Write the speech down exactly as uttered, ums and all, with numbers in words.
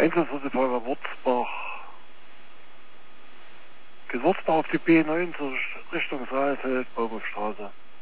Einsatzfeuerwehr Wurzbach. Geht Wurzbach auf die B neunzig Richtung Saalfeld, Baumhofstraße.